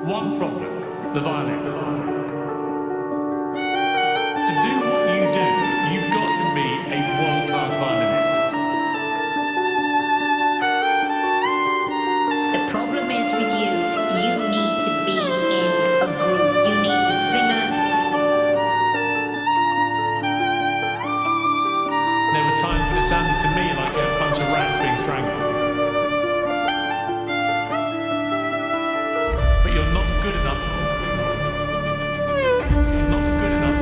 One problem, the violin. To do what you do, you've got to be a world-class violinist. The problem is with you, you need to be in a group. You need to sing a... There were times when it sounded to me like a bunch of rats being strangled. But you're not good enough. You're not good enough.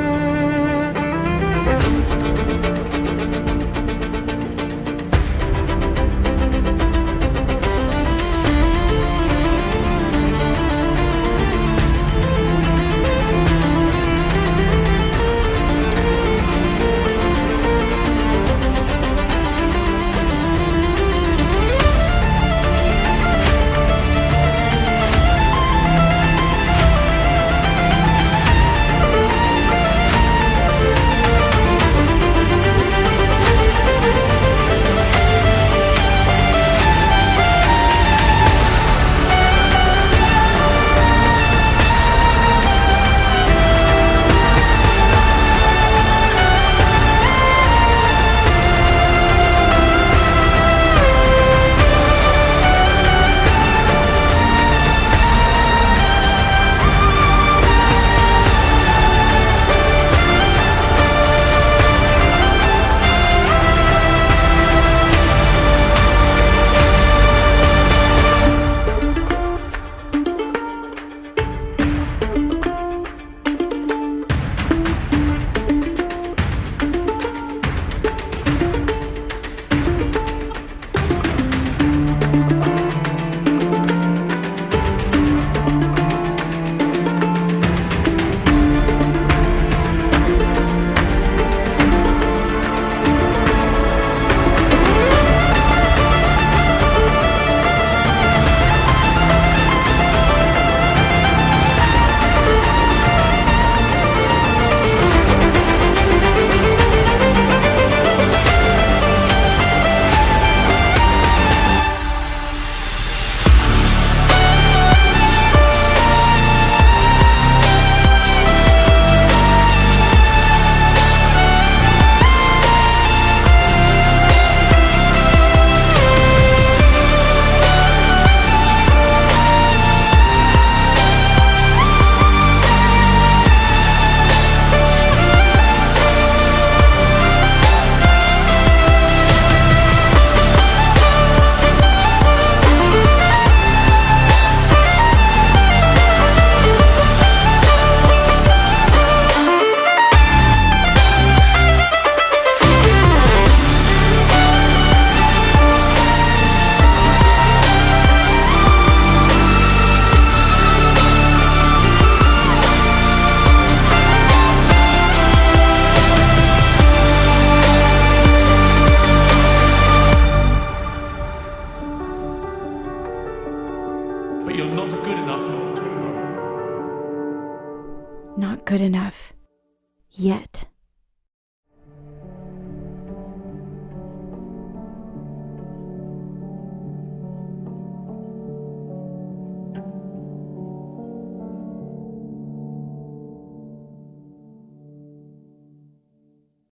But you're not good enough. Not good enough. Yet.